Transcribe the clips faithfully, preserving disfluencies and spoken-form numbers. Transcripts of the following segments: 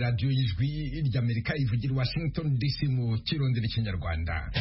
radiyo y'ijwi ry'Amerika ivugira Washington D C mu kirondera ikinyarwanda.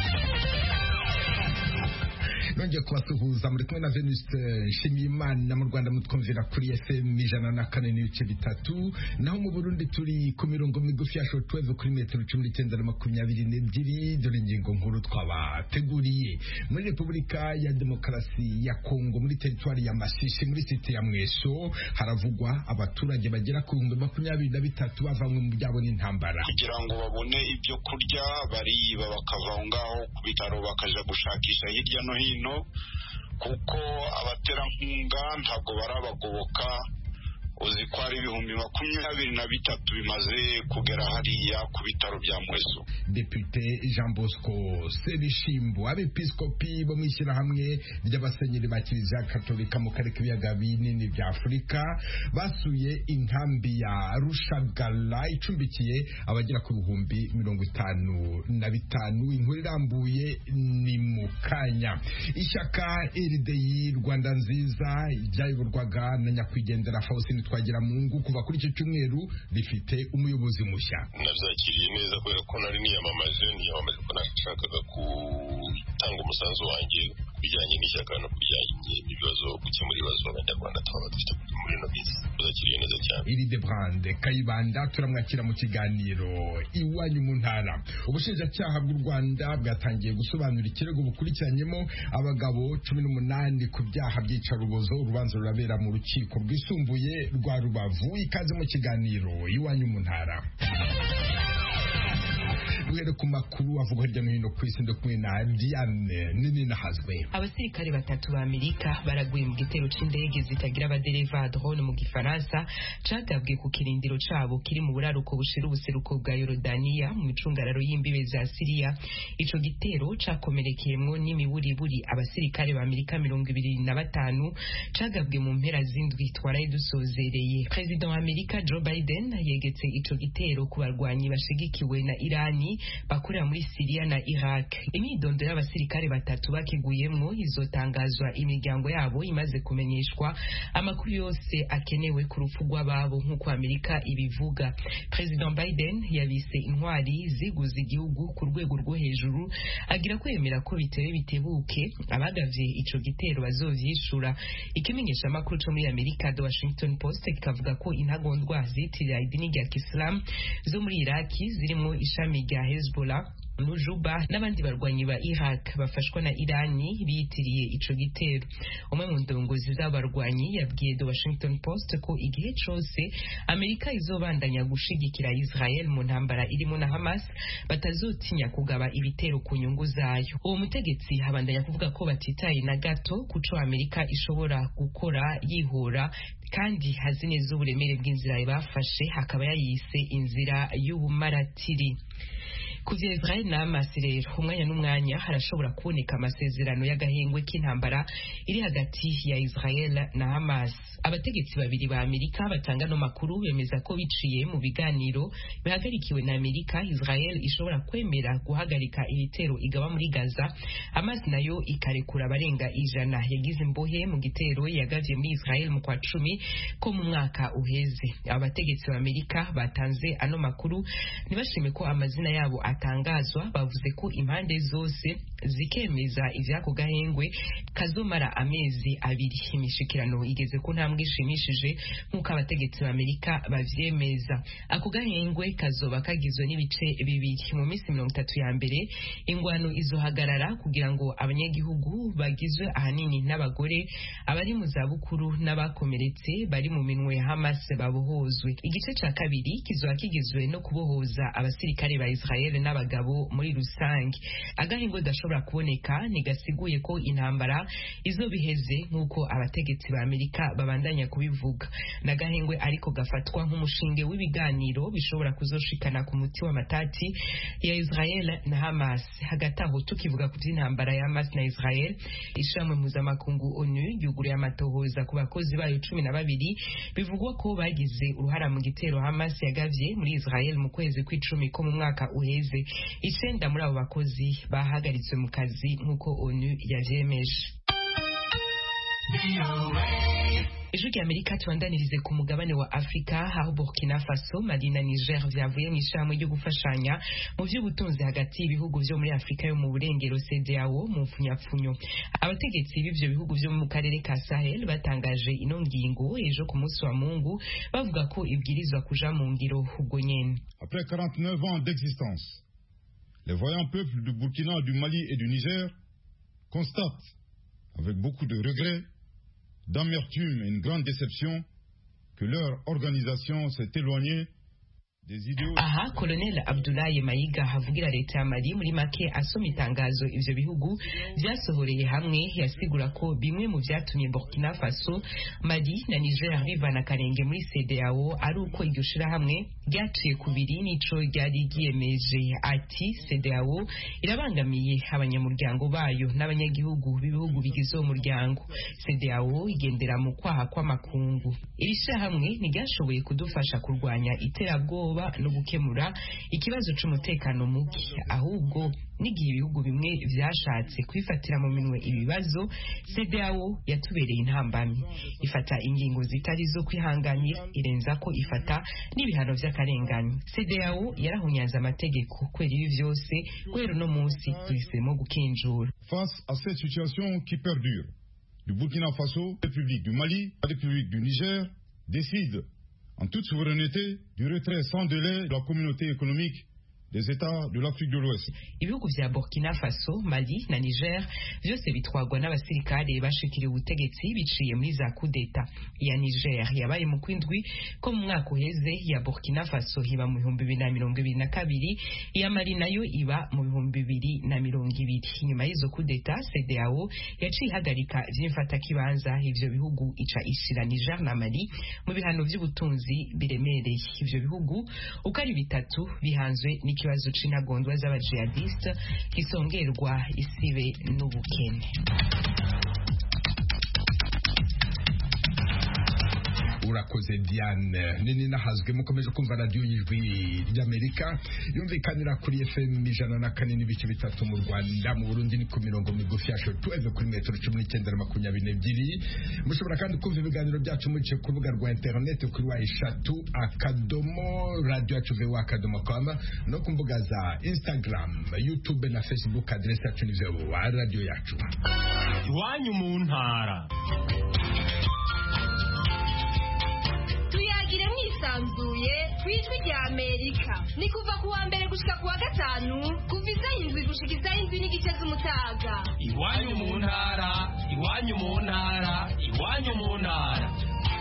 Nongeye kubasuhuza muri kumwe na Venuste Nshimiyimana mu Rwanda mutwumvira kuri F M ijana na kane n'ibice bitatu, naho mu Burundi turi ku mirongo migufi ya shortwave kuri metero cumi n'icyenda na makumyabiri n'ebyiri. Dore ingingo nkuru twabateguriye. Muri Repubulika ya Demokarasi ya Kongo muri teritwari ya Masisi muri site ya Mweso haravugwa abaturage bagera ku bihumbi makumyabiri na bitatu bavanywe mu byabo n'intambara. Kugira ngo babone ibyo kurya bariba bakava ngaho ku bitaro bakaja gushakisha hirya no hino, kuko abaterankunga ntabwo barabagoboka. Uzi ko ari ibihumbi makumyabiri na bitatu bimaze kugera hariya ku bitaro bya Mweso. Depute Jean Bosco Sebishimbo, abepiskopi bo mwishyira hamwe ry'abasenyeri ba Kiliziya Katolika mu karere k'ibiyaga binini bya Afurika basuye inkambi ya Rushagala icumbikiye abagera ku bihumbi mirongo itanu na bitanu. Inkuru irambuye ni mu kanya. Ishyaka R D I Rwanda nziza ryayoborwaga na nyakwigendera Faustin Twagiramungu kuva kuri icyo cyumweru rifite umuyobozi mushya. Nabyakiriye neza kubera ko nari niyamamaje niyamamaje ko nashakaga gutanga umusanzu wanjye bijyanye n'ishyaka no kujyanye n'ibibazo gukemura ibibazo abanyarwanda twaba dufite muri ino minsi. Nabyakiriye neza cyane. Iri de Brande Kayibanda turamwakira mu kiganiro iwanyu mu ntara. Ubushinjacyaha bw'u Rwanda bwatangiye gusobanura ikirego bukurikiranyemo abagabo cumi n'umunani ku byaha by'icarubozo. Urubanza rurabera mu rukiko rwisumbuye rwa Rubavu. Ikaze mu kiganiro iwanyu mu ntara. Duhere ku makuru avuga hirya no hino ku isi kumwe na Diane nini nahazwe. Abasirikare batatu ba Amerika baraguye mu gitero c'indege zitagira abadereva drone mu Gifaransa cagabwe ku kirindiro cabo kiri mu buraruko bushira ubuseruko bwa Yorodaniya mu micungararo y'imbibe za Syria. Ico gitero cakomerekeyemwo n'imiburiburi abasirikare ba Amerika mirongo ibiri na batanu cagabwe mu mpera z'indwi twaraye dusozereye. President wa Amerika Joe Biden yegetse ico gitero ku barwanyi bashigikiwe na Irani bakorera muri Syria na Iraq. Imyidondo y'abasirikare batatu bakiguyemwo izotangazwa imiryango yabo imaze kumenyeshwa amakuru yose akenewe ku rupfu rw'ababo nk'uko Amerika ibivuga. President Biden yabise intwari ziguze igihugu ku rwego rwo hejuru, agira kwemera ko biteye bitebuke abagavye ico gitero bazovyishura. Ikimenyesha amakuru cyo muri Amerika The Washington Post kikavuga ko intagondwa zitirira idini rya Islam zo muri Iraq zirimo ishami rya Hezbollah, Nujuba n'abandi barwanyi ba Iraq bafashwa na Irani bitiriye ico gitero. Umwe mu ndongozi z'abarwanyi yabwiye The Washington Post ko igihe cose Amerika izobandanya gushigikira Israel mu ntambara irimo na Hamas batazotinya kugaba ibitero ku nyungu zayo. Uwo mutegetsi habandanya kuvuga ko batitaye na gato kuco Amerika ishobora gukora yihora, kandi hazi neza uburemere bw'inzira bafashe hakaba yayise inzira y'ubumaratiri. Kuvya Israel na Hamas rero umwanya n'umwanya harashobora kuboneka amasezerano y'agahengwe k'intambara iri hagati ya Israel na Hamas. Abategetsi babiri ba Amerika batanga no makuru bemeza ko biciye mu biganiro bihagarikiwe na Amerika, Israel ishobora kwemera guhagarika ibitero igaba muri Gaza, Hamas nayo ikarekura abarenga ijana yagize imbohe mu gitero yagavye muri Israel mu kwa cumi ko mu mwaka uheze. Abategetsi ba Amerika batanze ano makuru ntibashime ko amazina yabo atangazwa, bavuze ko impande zose zikemeza ivyako gahengwe kazomara amezi abiri. Imishikirano igeze ku ntambwe ishimishije nk'uko abategetsi ba Amerika bavyemeza. Ako gahengwe kazoba kagizwe n'ibice bibiri. Mu minsi mirongo itatu ya mbere ingwano izohagarara kugira ngo abanyagihugu bagizwe ahanini n'abagore, abari mu zabukuru n'abakomeretse bari mu minwe ya Hamas babohozwe. Igice ca kabiri kizoba kigizwe no kubohoza abasirikare ba Israel n'abagabo muri rusange. Agahengwe gashobora kuboneka ntigasiguye ko intambara izobiheze nk'uko abategetsi ba Amerika babandanya kubivuga. N'agahengwe ariko gafatwa nk'umushinge w'ibiganiro bishobora kuzoshikana ku muti wa matati ya Israel na Hamas. Hagati aho tukivuga ku by'intambara ya Hamas na Israel, ishamwe mpuzamakungu ONU yuguriye amatohoza ku bakozi bayo cumi na babiri bivugwa ko bagize uruhara mu gitero Hamas yagavye muri Israel mu kwezi kw'icumi ko mu mwaka uheze. Icenda muri abo bakozi bahagaritswe mu kazi nk'uko ONU yavyemeje. Ijwi ry'Amerika tubandanirize ku mugabane wa Afrika aho Burkina Faso, Mali na Niger vyavuye mu ishami ryo gufashanya mu vy'ubutunzi hagati y'ibihugu vyo muri Afrika yo mu burengero C D A O mu mfunyapfunyo. Abategetsi b'ivyo bihugu vyo mu karere ka Sahel batangaje ino ngingo ejo ku munsi wa Mungu bavuga ko ibwirizwa kuja mu ngiro ubwo nyene. Après quarante-neuf ans d'existence, les voyants peuples du Burkina, du Mali et du Niger constatent avec beaucoup de regrets, d'amertume et une grande déception que leur organisation s'est éloignée des idéaux. Aha Colonel Abdoulaye Mayiga havugira leta ya Mali muri make asoma itangazo ivyo bihugu vyasohoreye hamwe yasigura ko bimwe mu vyatumye Burkina Faso, Mali na Niger bivana karenge muri C D A O ari uko iryo shira hamwe ryaciye kubiri nico ryari giyemeje. Ati C D A O irabangamiye abanyamuryango bayo n'abanyagihugu b'ibihugu bigize uwo muryango. C D A O igendera mu kwaha kw'amakungu. Iri shira hamwe ntiryashoboye kudufasha kurwanya iterabwoba no gukemura ikibazo c'umutekano muke, ahubwo n'igihe ibihugu bimwe vyashatse kwifatira mu minwe ibibazo, C D A O yatubereye intambamyi, ifata ingingo zitari zo kwihanganira, irenza ko ifata n'ibihano vy'akarengane. C D A O yarahunyanze amategeko kwera ibi vyose kwera no munsi tuhisemo gukinjura. Face à cette situation qui perdure, du Burkina Faso, République du Mali, République du Niger décide en toute souveraineté du retrait sans délai de la communauté économique des États de l'Afrique de l'Ouest. Ibihugu vya Burkina Faso, Mali na Niger vyose bitwagwa n'abasirikare bashikiriye ubutegetsi biciye muri za kudeta. Ya Niger yabaye mu kwindwi ko mu mwaka uheze, ya Burkina Faso iba mu bihumbi bibiri na mirongo ibiri na kabiri, iya Mali nayo iba mu bihumbi bibiri na mirongo ibiri. Nyuma y'izo kudeta C D A O yaciye ihagarika vy'imfata kibanza ivyo bihugu ica ishira Niger na Mali mu bihano vy'ubutunzi biremereye. Ivyo bihugu uko ari bitatu bihanzwe ni ikibazo c'intagondwa z'abajihadiste kisongerwa isibe n'ubukene. Urakoze Diane. Nini nahazwe mukomeje kumva radio y'Ijwi ry'Amerika yumvikanira kuri F M ijana na kane n'ibice bitatu mu Rwanda, mu Burundi ni ku mirongo migufi ya shortwave kuri metero cumi n'icyenda na makumyabiri n'ebyiri. Mushobora kandi kumva ibiganiro byacu muciye ku rubuga rwa internet kuri wa eshatu akadomo radio yacu voa akadomo com no ku mbuga za Instagram, YouTube na Facebook, adresse yacu ni voa radio yacu. Iwanyu mu ntara. Tuyagire mwisanzuye kwijwi rya Amerika. Ni kuva ku wa mbere gushika ku wa gatanu kuva izayindwi gushika izayindwi n'igice z'umutaga. Iwanyu mu ntara, iwanyu mu ntara, iwanyu mu ntara.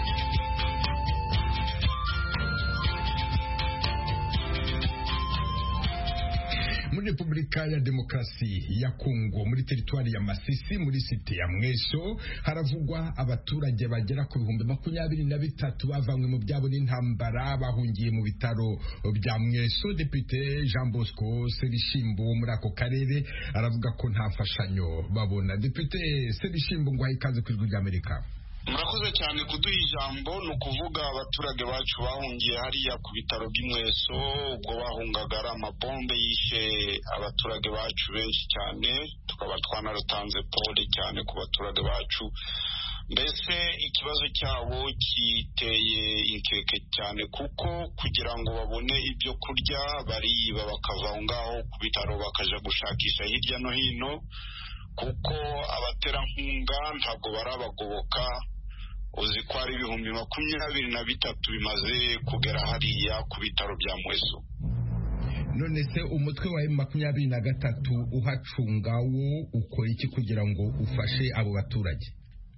Muri Republika ya Demokarasi ya Kongo, muri teritwari ya Masisi, muri site ya Mweso, haravugwa abaturage bagera ku bihumbi makumyabiri na bitatu bavanywe mu byabo n'intambara bahungiye mu bitaro bya Mweso. Depite Jean Bosco Sebishimbo muri ako karere aravuga ko nta mfashanyo babona. Depite Sebishimbo ngo ikaze ku Ijwi ry'Amerika. Murakoze cyane kuduha ijambo. Ni ukuvuga abaturage bacu bahungiye hariya ku bitaro by'Imweso, ubwo bahungaga ari amabombe yishe abaturage bacu benshi cyane, tukaba twanarutanze pole cyane ku baturage bacu. Mbese ikibazo cyabo kiteye inkeke cyane, kuko kugira ngo babone ibyo kurya bariba bakava aho ngaho ku bitaro bakaja gushakisha hirya no hino, kuko abaterankunga ntabwo barabagoboka. Uzi ko ari ibihumbi makumyabiri na bitatu bimaze kugera hariya ku bitaro bya Mweso. None se umutwe wa makumyabiri na gatatu uhacunga wo ukora iki kugira ngo ufashe abo baturage?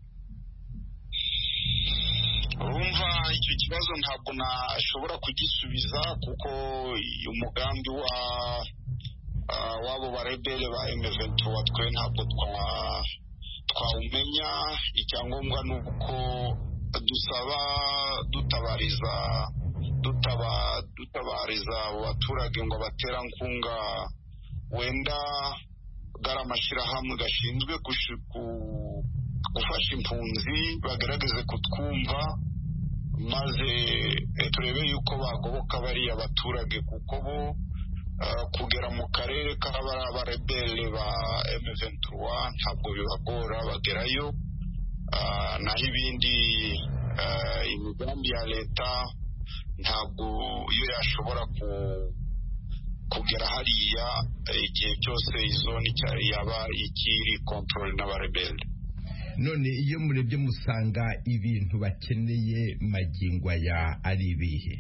Urumva icyo kibazo ntabwo nashobora kugisubiza, kuko umugambi wa uh, wabo barebere ba M vingt-trois twe ntabwo twa twawumenya. Icyangombwa ni uko dusaba dutabariza dutaba dutabariza abo baturage ngo batera nkunga, wenda gara amashyirahamwe gashinzwe gufasha impunzi bagaragaze kutwumva, maze turebe yuko bagoboka bariya abaturage, kuko bo Uh, kugera mu karere k'abarebere ba M vingt-trois ntabwo bibagora, bagerayo naho ibindi imigambi ya leta ntabwo iyo yashobora kugera hariya igihe cyose izoni yaba ikiri control n'abarebelde. None iyo murebye musanga ibintu bakeneye magingo aya ari ibihe?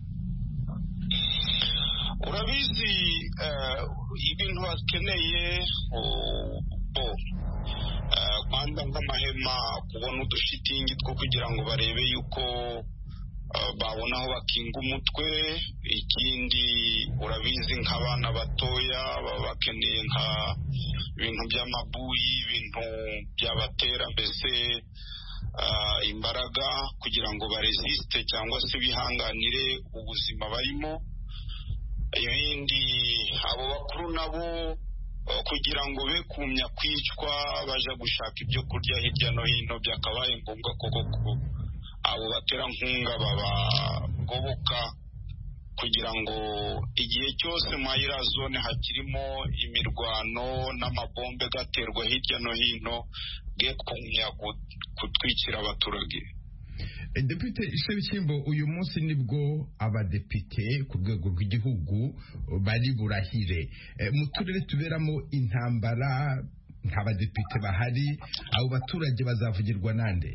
Urabizi ibintu bakeneye bo kwanda nk'amahema, kubona udushitingi two kugira ngo barebe yuko babona aho bakinga umutwe. Ikindi urabizi nk'abana batoya baba bakeneye nka ibintu by'amabuyi, ibintu byabatera mbese imbaraga kugira ngo baresiste cyangwa se bihanganire ubuzima barimo. Ibindi abo bakuru nabo kugira ngo be kumya kwicwa baja gushaka ibyo kurya hirya no hino, byakabaye ngombwa koko abo batera nkunga babagoboka kugira ngo igihe cyose mayira zone hakirimo imirwano n'amabombe gaterwa hirya no hino bwe kumya kutwikira abaturage. Depite Sebishimbo, uyu munsi nibwo abadepite ku rwego rw'igihugu bari burahire. Mu turere tuberamo intambara nta badepite bahari, abo baturage bazavugirwa nande?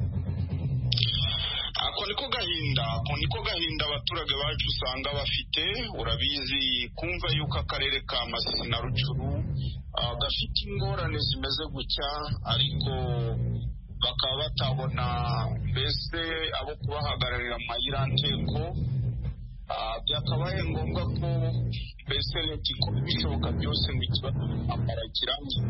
Ako niko gahinda, ako niko gahinda abaturage bacu usanga bafite. Urabizi kumva yuko akarere ka Masisi na Rucuru gafite ingorane zimeze gutya, ariko bakaba batabona mbese abo kubahagararira amayiranteko. Byakabaye ngombwa ko mbese leta ikora ibishoboka byose ngo ikibazo amara kirangiye.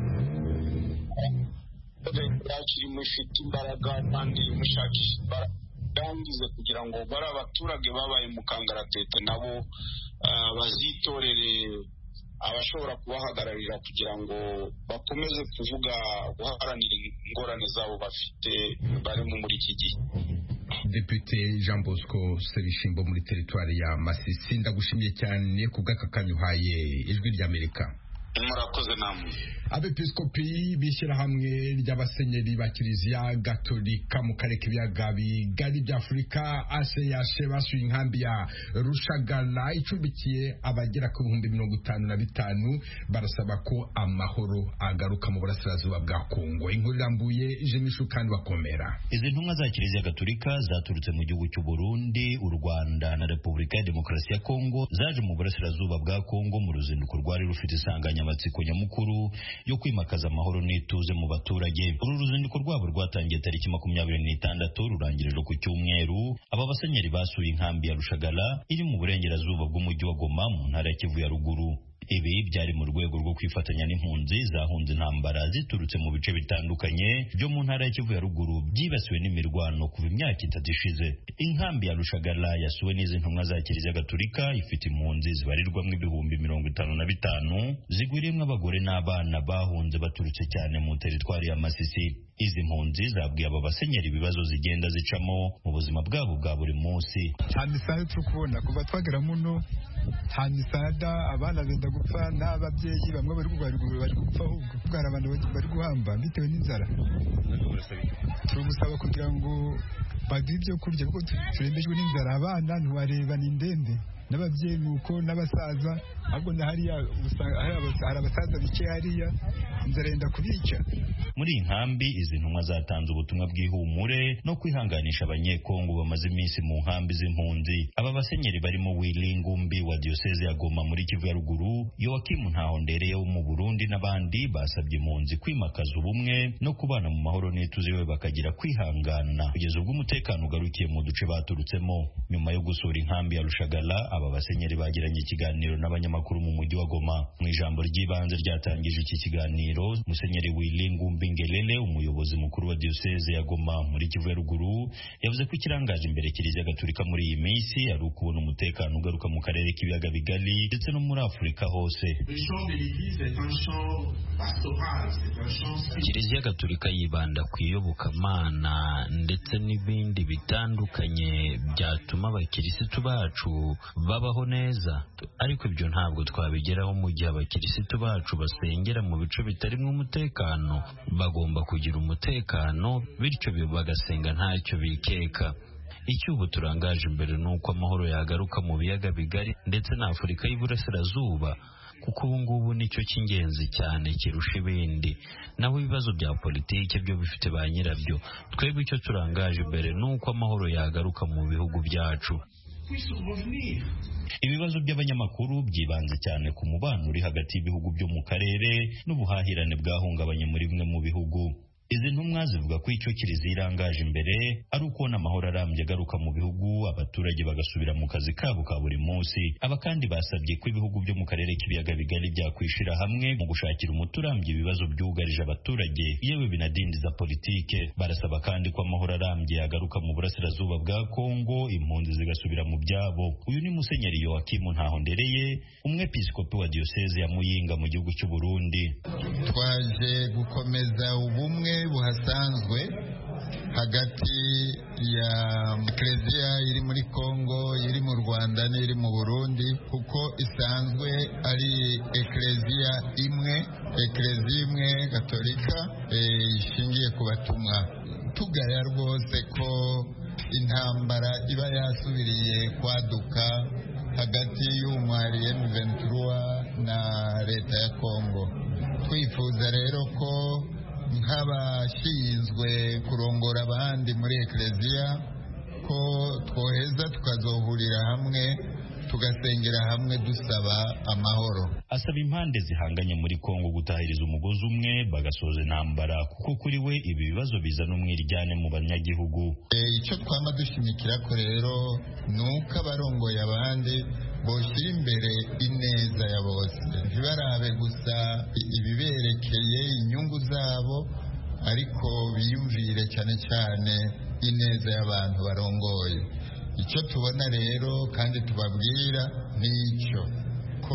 Leta yacu irimo ifite imbaraga kandi imushakisha imbaraga yangize kugira ngo bari abaturage babaye mu kangaratete nabo bazitorere abashobora kubahagararira kugira ngo bakomeze kuvuga guharanira ingorane zabo bafite barimo muri iki gihe. Depite Jean Bosco Sebishimbo muri teritwari ya Masisi, ndagushimiye cyane ku bw'akakanyu uhaye Ijwi ry'Amerika. Murakoze namwe. Abepiskopi bishyira hamwe ry'abasenyeri ba Kiliziya Gatolika mu karere k'ibiyaga bigari bya Afurika A C H basuye inkambi ya Rushagala icumbikiye abagera ku bihumbi mirongo itanu na bitanu, barasaba ko amahoro agaruka mu burasirazuba bwa Kongo. Inkuru irambuye Jemishu kandi bakomera. Izi ntumwa za Kiliziya Gatolika zaturutse mu gihugu cy'u Burundi, u Rwanda na Repubulika ya Demokarasi ya Kongo zaje mu burasirazuba bwa Kongo mu ruzinduko rwari rufite insanganyamatsiko nyamukuru yo kwimakaza amahoro n'ituze mu baturage. Uru ruzinduko rwabo rwatangiye tariki makumyabiri n'itandatu rurangirije ku cyumweru. Aba basenyeri basuye inkambi ya Rushagala iri mu burengerazuba bw'umujyi wa Goma mu ntara ya Kivu ya ruguru. Ibi byari mu rwego rwo kwifatanya n'impunzi zahunze intambara ziturutse mu bice bitandukanye byo mu ntara ya Kivu ya ruguru byibasiwe n'imirwano kuva imyaka itatu ishize. Inkambi ya Rushagala yasuwe n'izi ntumwa za Kiliziya Gatolika ifite impunzi zibarirwamo ibihumbi mirongo itanu na bitanu zigwiriyemo abagore n'abana bahunze baturutse cyane mu teritwari ya Masisi. Izi mpunzi zabwiye aba basenyeri ibibazo zigenda zicamo mu buzima bwabo bwa buri munsi. Nta misada turi kubona kuva twagera muno, nta misada, abana benda gupfa n'ababyeyi bamwe bari bari gupfa, ahubwo bwara abantu bari guhamba bitewe n'inzara. Turagusaba kugira ngo baduhe ibyo kurya kuko turembejwe n'inzara. Abana ntiwareba ni ndende, n'ababyeyi nuko, n'abasaza, ahubwo na hariya hari abasaza bicaye hariya, inzara yenda kubica. Muri iyi nkambi izi ntumwa zatanze ubutumwa bw'ihumure no kwihanganisha abanyekongo bamaze iminsi mu nkambi z'impunzi. Aba basenyeri barimo Willy Ngumbi wa Diocese ya Goma muri Kivu ya ruguru, Yoakim Ntahondereye wo mu Burundi n'abandi basabye impunzi kwimakaza ubumwe no kubana mu mahoro n'ituze we bakagira kwihangana kugeza ubwo umutekano ugarukiye mu duce baturutsemo. Nyuma yo gusura inkambi ya Rushagala, aba basenyeri bagiranye ikiganiro n'abanyamakuru mu mujyi wa Goma. Mu ijambo ry'ibanze ryatangije iki kiganiro, Musenyeri Willy Ngumbi Ngelele, umuyobozi mukuru wa Diocese ya Goma muri Kivu ya ruguru, yavuze ko ikirangaje imbere Kiliziya Gatolika muri iyi minsi ari ukubona umutekano ugaruka mu karere k'ibiyaga bigari ndetse no muri Afurika hose. Kiliziya Gatolika yibanda ku iyobokamana ndetse n'ibindi bitandukanye byatuma abakirisitu bacu babaho neza, ariko ibyo ntabwo twabigeraho mu gihe abakirisitu bacu basengera mu bice bitarimo umutekano. Bagomba kugira umutekano, bityo bagasenga ntacyo bikeka. Icyo ubu turangaje imbere ni uko amahoro yagaruka mu biyaga bigari ndetse na Afurika y'Iburasirazuba, kuko ubu ngubu nicyo cy'ingenzi cyane kirusha ibindi. Naho ibibazo bya politiki byo bifite ba nyirabyo. Twebwe icyo turangaje imbere ni uko amahoro yagaruka mu bihugu byacu. Ibibazo by'abanyamakuru byibanze cyane ku mubano uri hagati y'ibihugu byo mu karere n'ubuhahirane bwahungabanye muri bimwe mu bihugu. Izi ntumwa zivuga ko icyo Kiliziya irangaje imbere ari ukubona amahoro arambye agaruka mu bihugu, abaturage bagasubira mu kazi kabo ka buri munsi. Aba kandi basabye ko ibihugu byo mu karere k'ibiyaga bigari byakwishira hamwe mu gushakira umuti urambye ibibazo byugarije abaturage, yewe binadindiza politike. Barasaba kandi ko amahoro arambye agaruka mu burasirazuba bwa Kongo, impunzi zigasubira mu byabo. Uyu ni Musenyeri Yoakim Ntahondereye, umwepiskopi wa diyoseze ya Muyinga mu gihugu cy'u Burundi. Twaje gukomeza ubumwe buhasanzwe hagati ya Ekleziya iri muri Kongo, iri mu Rwanda n'iri mu Burundi, kuko isanzwe ari Ekleziya imwe, Ekleziya imwe Gatolika ishingiye ku batumwa. Tugaya rwose ko intambara iba yasubiriye kwaduka hagati y'umwari M vingt-trois na leta ya Kongo. Twifuza rero ko nk'abashinzwe kurongora abandi muri Ekleziya ko twoheza tukazohurira hamwe tugasengera hamwe dusaba amahoro. Asaba impande zihanganye muri Kongo gutahiriza umugozi umwe bagasoza intambara, kuko kuri we ibi bibazo bizana umwiryane mu banyagihugu. Icyo twama dushimikira ko rero ni uko abarongoye abandi boshyira imbere ineza ya bose, ntibarabe gusa ibiberekeye inyungu zabo, ariko biyumvire cyane cyane ineza y'abantu barongoye. Icyo tubona rero kandi tubabwira ni icyo ko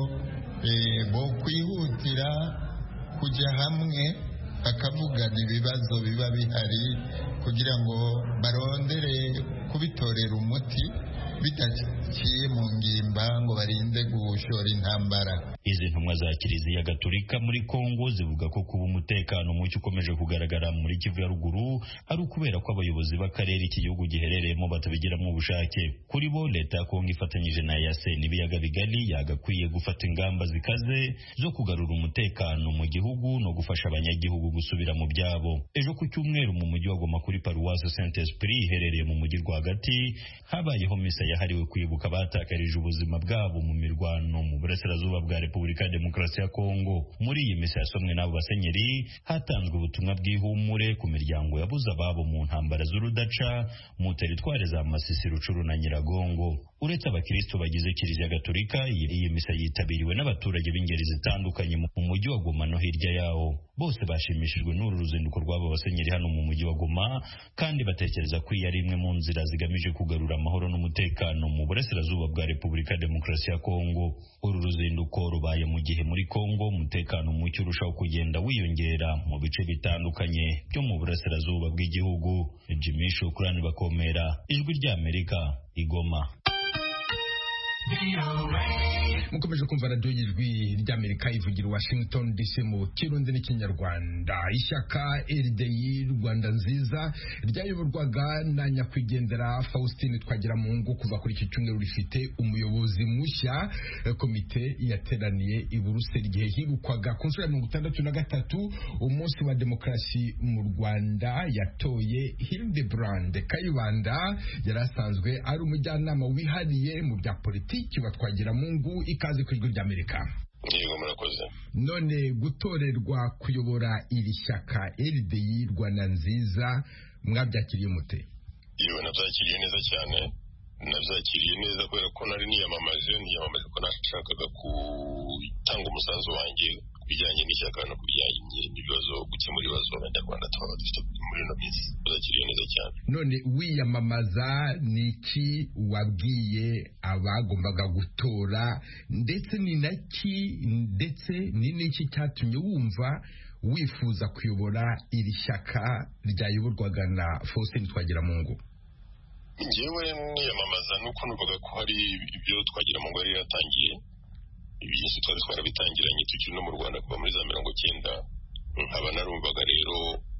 bo kwihutira kujya hamwe bakavugana ibibazo biba bihari kugira ngo barondere kubitorera umuti bidaciye mu ngimba ngo barinde gushora intambara. Izi ntumwa za Kiliziya Gatolika muri Kongo zivuga ko kuba umutekano muke ukomeje kugaragara muri Kivu ya ruguru ari ukubera ko abayobozi b'akarere iki gihugu giherereyemo batabigiramo ubushake. Kuri bo leta ya Kongo ifatanyije na E A C n'ibiyaga bigari yagakwiye gufata ingamba zikaze zo kugarura umutekano mu gihugu no gufasha abanyagihugu gusubira mu byabo. Ejo ku cyumweru mu mujyi wa Goma kuri Paroisse Saint-Esprit iherereye mu mujyi rwagati habayeho misa yahariwe kwibuka abatakarije ubuzima bwabo mu mirwano mu burasirazuba bwa Repubulika ya Demokarasi ya Kongo. Muri iyi misa yasomwe n'abo basenyeri hatanzwe ubutumwa bw'ihumure ku miryango yabuze ababo mu ntambara z'urudaca mu teritwari za Masisi, Rucuru na Nyiragongo. Uretse abakristo bagize Kiliziya Gatolika, iyi misa yitabiriwe n'abaturage b'ingeri zitandukanye mu mujyi wa Goma no hirya yawo. Bose bashimishijwe n'uru ruzinduko rw'abo basenyeri hano mu mujyi wa Goma, kandi batekereza ko iyi ari imwe mu nzira zigamije kugarura amahoro n'umutekano mu burasirazuba bwa Repubulika ya Demokarasi ya Kongo. Uru ruzinduko rubaye mu gihe muri Kongo umutekano muke urushaho kugenda wiyongera mu bice bitandukanye byo mu burasirazuba bw'igihugu. Jimmy Shukrani Bakomera, Ijwi ry'Amerika, Igoma. mukomeje kumva radiyo y'Ijwi ry'Amerika ivugira Washington D C mu Kirundi n'Ikinyarwanda. Ishyaka R D I Rwanda nziza ryayoborwaga na nyakwigendera Faustin Twagiramungu kuva kuri iki cyumweru rifite umuyobozi mushya. Komite yateraniye i Buruseli igihe hibukwaga ku nshuro ya mirongo itandatu na gatatu umunsi wa demokarasi mu Rwanda. Yatoye Hildebrand Kayibanda yari asanzwe ari umujyanama wihariye mu bya politiki wa Twagiramungu. Ikaze ku Ijwi ry'Amerika. Yego murakoze. None gutorerwa kuyobora iri shyaka R D I Rwanda nziza mwabyakiriye mute? Iyo nabyakiriye neza cyane, nabyakiriye neza kubera ko nari niyamamaje niyamamaje ko nashakaga gutanga umusanzu wanjye bijyanye n'ishyaka no kubijyanye n'ibibazo gukemura ibibazo abanyarwanda tuba dufite muri ino minsi. Nabyakiriye neza cyane. None wiyamamaza niki wabwiye abagombaga gutora, ndetse ni naki ndetse ni niki cyatumye wumva wifuza kuyobora iri shyaka ryayoborwaga na Faustin Twagiramungu? njyewe niyamamaza nuko numvaga ko hari ibyo twagira mu ngo yari yatangiye byinshi twari twarabitangiranye tukiri no mu Rwanda kuva muri za mirongo cyenda nkaba narumvaga rero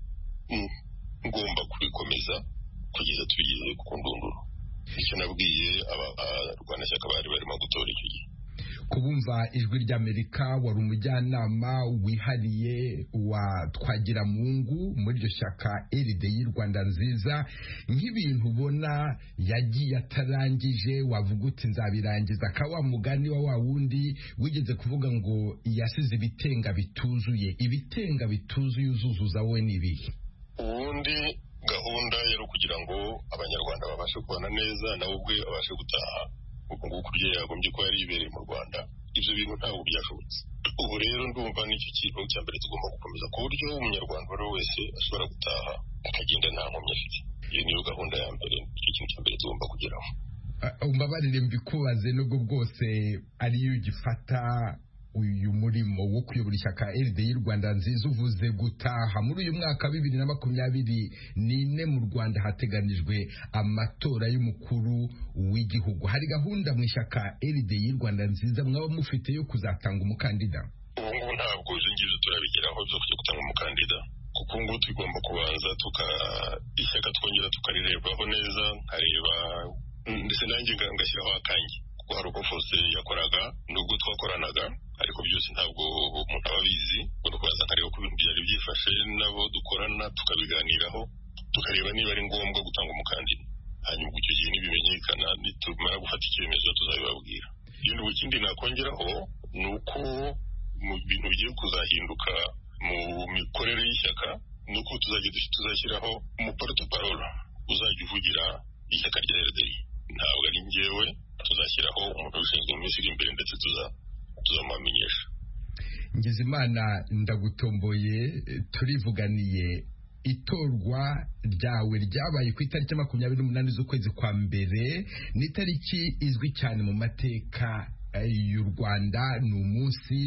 ngomba kubikomeza kugeza tugeze ku ndunduro. Icyo nabwiye abarwanashyaka bari barimo gutora icyo gihe. Kubumva ijwi ry'Amerika wari umujyanama wihariye wa Twagiramungu muri iryo shyaka R D I Rwanda nziza, nk'ibintu ubona yagiye atarangije wavuga uti nzabirangiza, ka wa mugani wa wa wundi wigeze kuvuga ngo yasize ibitenga bituzuye. Ibitenga bituzuye uzuzuza wowe nibihe? Ubundi gahunda yari kugira ngo abanyarwanda babashe kubana neza nawe ubwe abashe gutaha ubu kurya yagombye ko yari ibereye mu Rwanda. Ibyo bintu ntabwo byashobotse. Ubu rero ndumva n'icyo kintu cya mbere tugomba gukomeza ku buryo umunyarwanda uwo wese ashobora gutaha akagenda nta nkomyi afite. Iyo niyo gahunda ya mbere, icyo kintu cya mbere tugomba kugeraho. Umbabarire mbikubaze nubwo bwose ariyo ugifata uyu murimo wo kuyobora ishyaka R D I Rwanda nziza, uvuze gutaha muri uyu mwaka bibiri na makumyabiri n'ine mu Rwanda hateganijwe amatora y'umukuru w'igihugu. Hari gahunda mu ishyaka R D I Rwanda nziza mwaba mufite yo kuzatanga umukandida? Ubu ngubu ntabwo izo ngizo turabigeraho zo kujya gutanga umukandida, kuko ngubu tugomba kubanza tuka ishyaka twongera tukarirebaho neza, nkareba ndetse nanjye ngashyiraho akanjye, kuko hari uko Faustin yakoraga nubwo twakoranaga, ariko byose ntabwo umuntu aba abizi. Ubwo kubaza akareba ko ibintu byari byifashe nabo dukorana tukabiganiraho tukareba niba ari ngombwa gutanga umukandida, hanyuma icyo gihe nibimenyekana nitumara gufata icyemezo tuzabibabwira. Ibintu ikindi nakongeraho ni uko mu bintu bigiye kuzahinduka mu mikorere y'ishyaka ni uko tuzajya tuzashyiraho umuporte-parole uzajya uvugira ishyaka rya R D I. Ntabwo ari njyewe, tuzashyiraho umuntu ushinzwe mu minsi iri imbere ndetse tuzamamenyesha. Ngizimana ndagutomboye, turivuganiye itorwa ryawe ryabaye ku itariki makumyabiri n'umunani z'ukwezi kwa mbere. Ni itariki izwi cyane mu mateka y'u Rwanda, ni umunsi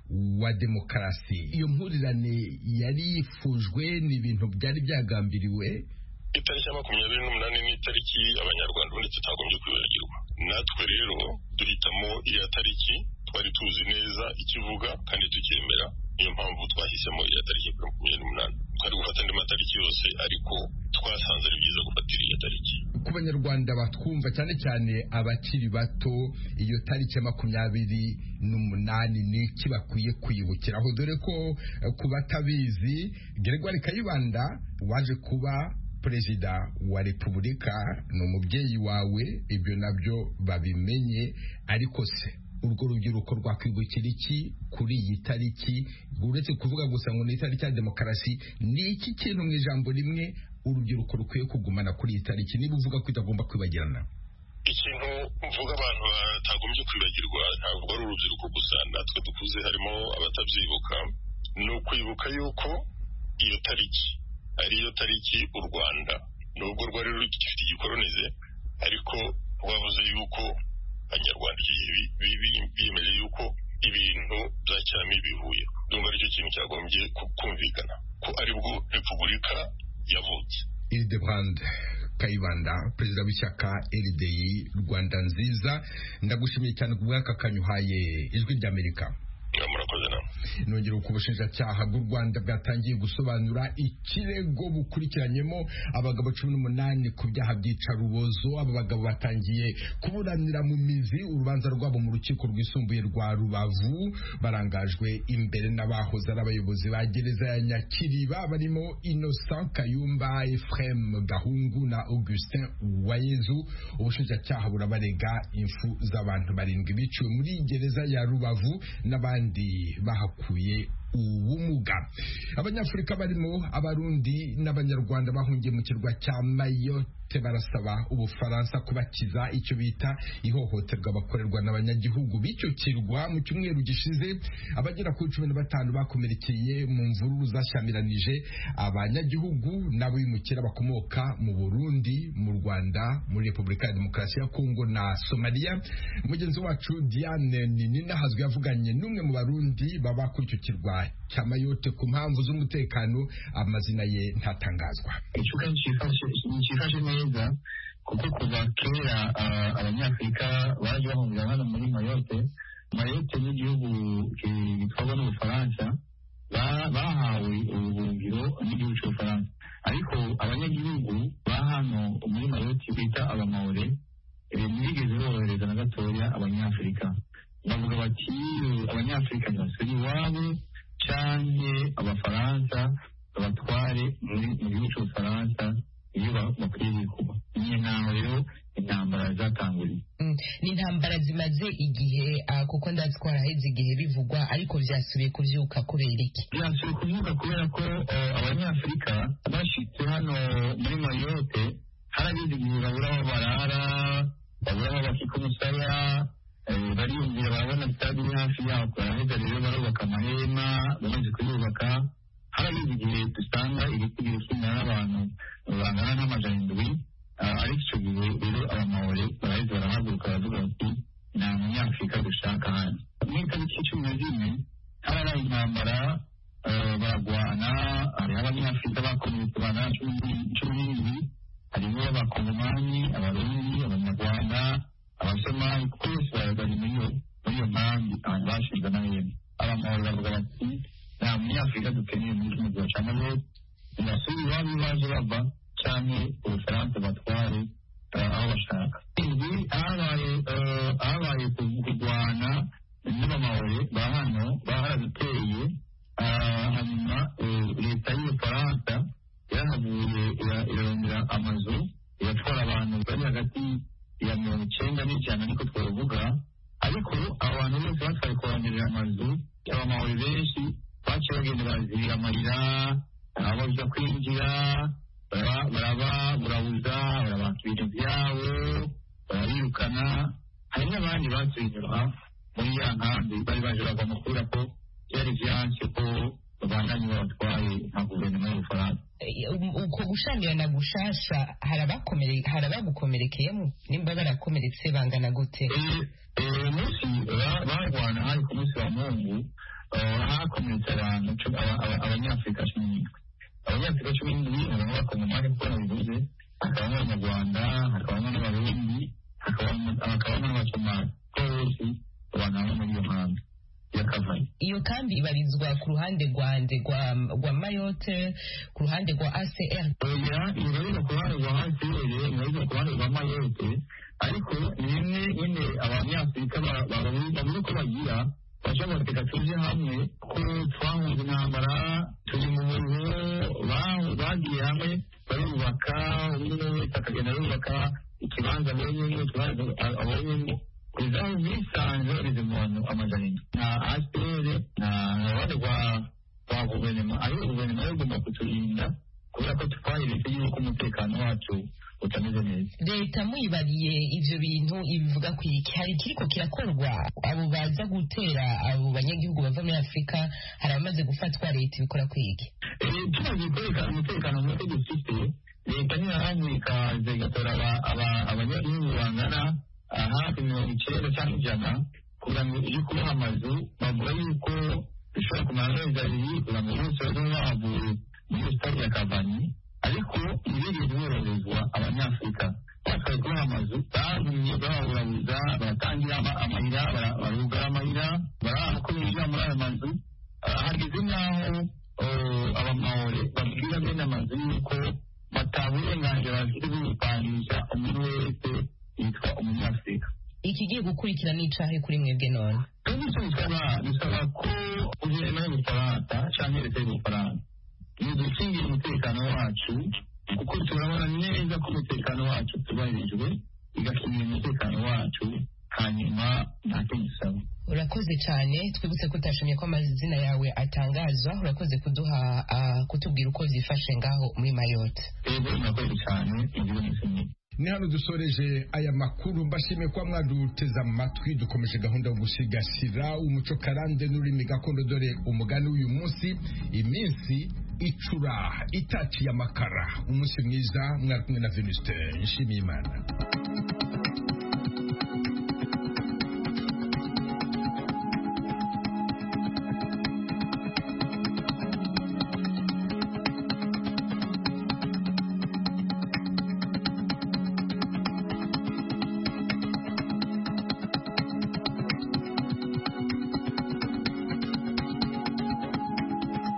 wa demokarasi. Iyo mpurirane yari yifujwe, ni ibintu byari byagambiriwe. Itariki ya makumyabiri n'umunani ni itariki abanyarwanda ubundi tutagombye kwibagirwa. Natwe rero duhitamo iya tariki twari tuzi neza ikivuga kandi tukemera. Niyo mpamvu twahisemo iya tariki ya makumyabiri n'umunani. Twari gufata andi matariki yose, ariko twasanze ari byiza gufatira iya tariki. Ku banyarwanda batwumva cyane cyane abakiri bato, iyo tariki ya makumyabiri n'umunani ni iki bakwiye kwibukiraho? Dore ko ku batabizi, Gregoire Kayibanda waje kuba Perezida wa Repubulika ni umubyeyi wawe, ibyo nabyo babimenye. Ariko se urwo rubyiruko rwakwibukira iki kuri iyi tariki, uretse kuvuga gusa ngo ni itariki ya demokarasi? Ni iki kintu mu ijambo rimwe urubyiruko rukwiye kugumana kuri iyi tariki, niba uvuga ko itagomba kwibagirana? Ikintu mvuga abantu batagombye kwibagirwa ntabwo ari urubyiruko gusa, natwe dukuze harimo abatabyibuka. Ni ukwibuka yuko iyo tariki ariyo tariki u Rwanda nubwo rwari rugifite igikolonize, ariko rwavuze yuko abanyarwanda biyemeje yuko ibintu bya cyami bihuye. Ndumva aricyo kintu cyagombye kumvikana ko aribwo repubulika yavutse. Hildebrand Kayibanda, perezida w'ishyaka R D I Rwanda nziza, ndagushimiye cyane ku bw'aka kanyuhaye ijwi ry'Amerika. Nongera uko ubushinjacyaha bw'u Rwanda bwatangiye gusobanura ikirego bukurikiranyemo abagabo cumi n'umunani ku byaha by'icarubozo. Aba bagabo batangiye kuburanira mu mizi urubanza rwabo mu rukiko rwisumbuye rwa Rubavu, barangajwe imbere n'abahoze ari abayobozi ba gereza ya Nyakiriba barimo Innocent Kayumba, Ephraim Gahungu na Augustin Uwayezu. Ubushinjacyaha burabarega impfu z'abantu barindwi biciwe muri gereza ya Rubavu n'abandi bahakuye ubumuga. Abanyafurika barimo Abarundi n'Abanyarwanda bahungiye mu kirwa cya Mayotte barasaba Ubufaransa kubakiza icyo bita ihohoterwa bakorerwa n'abanyagihugu b'icyo kirwa. Mu cyumweru gishize abagera kuri cumi na batanu bakomerekeye mu mvururu zashyamiranyije abanyagihugu n'abimukira bakomoka mu Burundi, mu Rwanda, muri Repubulika ya Demokarasi ya Kongo na Somalia. Mugenzi wacu Diane Ninahazwe yavuganye n'umwe mu Barundi baba kuri icyo kirwa cya Mayotte ku mpamvu z'umutekano, amazina ye ntatangazwa. Icyuka cyifashe cyifashe neza kuko kuva kera abanyafurika baje bahungira hano muri mayotte mayotte n'igihugu gitwarwa n'ubufaransa bahawe ubuhungiro n'igihugu cy'ubufaransa ariko abanyagihugu ba hano muri mayotte bita abamaore ntibigeze borohereza na gatoya abanyafurika bavuga bati abanyafurika ntibasubire iwabo canke abafaransa babatware mu gihugu cy'ubufaransa iyo bakwiye kuba niyo ntaho rero intambara zatanguriye ni intambara zimaze igihe kuko ndazi ko haraheze igihe bivugwa ariko vyasubiye kuvyuka kubera iki vyasubiye kuvyuka kubera ko abanyafurika bashitse hano muri mayotte harageze igihe babura aho barara babura aho bakika umusaya bariyumvira barabona stade iri hafi yabo baraheza rero barubaka amahema bamaze kuyubaka harageze igihe dusanga ibiti birusumira n'abantu bangana n'amajana indwi ariko icyo gihe rero abamaore baraheza barahaguruka baravuga bati nta munyafurika dushaka hano mu itariki cumi na zimwe harabaye intambara baragwana hariho abanyafurika bakomeretse bangana cumi n'indwi harimo abakongomani abarundi abanyarwanda abasomali twese bari muri iyo nkambi abantu bashinze amahema abamaore bavuga bati nta munyafurika dukeneye muri kino gihe cya mayotte ntibasubire iwabo baje bava cyane ubufaransa batware aho bashaka ibi ahabaye kurwana n'abamaore ba hano baharaduteye hanyuma leta y'ubufaransa yarahavuye irarondera amazu iratwara abantu bari hagati ya mirongo icyenda n'ijana niko twavuga ariko abantu bose batwaye kuronderera amazu abamaore benshi baciye bagenda barazibira amarira ababuza kwinjira baraba burabuza barabaka ibintu byabo barabirukana hari n'abandi basuye inyuma muri ya nkambi bari baje bagomba kubera ko byari vyanse ko babandanye babatwaye nka guverinoma y'ubufaransa uko gushamirana gushasha harabagukomerekeyemo nimba barakomeretse bangana gute uyu munsi barwana hari ku munsi wa mungu hakomeretse abantu abanyafurika cumi n'indwi abanyafurika cumi n'indwi harimo abakongomani kuko nabivuze hakabamo abanyarwanda hakabamo n'abarundi hakabamo n'abasomali bose abantu bamwe muri iyo nkambi y'akavanye iyo kambi ibarizwa ku ruhande rwande rwa mayotte ku ruhande rwa A C R oya ibarizwa ku ruhande rwa A C R ibarizwa ku ruhande rwa mayotte ariko nimwe nyine abanyafurika babuze ko bagira bashobora reka tuje hamwe ko twahunze intambara turi mu muriro bagiye hamwe barubaka umwe wese akagenda yubaka ikibanza abonyemo ikibanza abonyemo kugeza aho bisanze bageze mu bantu amajana indwi nta A C R nta ruhande rwa guverinoma ariko guverinoma yo igomba kuturinda kubera ko twahiretse yuko umutekano wacu utameze neza leta muyibariye ivyo bintu ibivuga ku iki hari kiriko kirakorwa abo baza gutera abo banyagihugu bava muri Afurika hari abamaze gufatwa leta ibikora ku iki tumaze kwerekana umutekano muke dufite leta ntirahamwe ikaza igatora abanyagihugu bangana hafi mirongo icyenda cyangwa ijana kugira ngo iyo kubaha amazu bavuga yuko bishobora kumara amezi abiri kugira ngo bose babe bavuye muri stade ya Kavanyi ariko ntibigeze boroherezwa abanyafurika batwaye kubaha amazu bagumye baburabuza baratangira amayira barugara amayira baraha ko binjira muri ayo mazu hageze n'aho abamaore babwira bene amazu yuko bataburenganzira bafite bwo gupangisha umuntu wese yitwa umunyafurika ikigiye gukurikira n'icahe kuri mwebwe none bisaba ko guverinoma y'ubufaransa canke leta y'ubufaransa nidukingira umutekano wacu kuko turabona neza ko umutekano wacu tubahirijwe igakingira umutekano wacu hanyuma ntacyo gisaba urakoze cyane twibutse ko utashimye ko amazina yawe atangazwa urakoze kuduha kutubwira uko zifashe ngaho muri mayotte yego urakoze cyane igihe musinyi ni hano dusoreje aya makuru mbashimiye kuba mwaduteze amatwi dukomeje gahunda yo gusigasira umuco karande n'ururimi gakondo dore umugani w'uyu munsi iminsi icura itaciye amakara umunsi mwiza mwari kumwe na Venuste Nshimiyimana.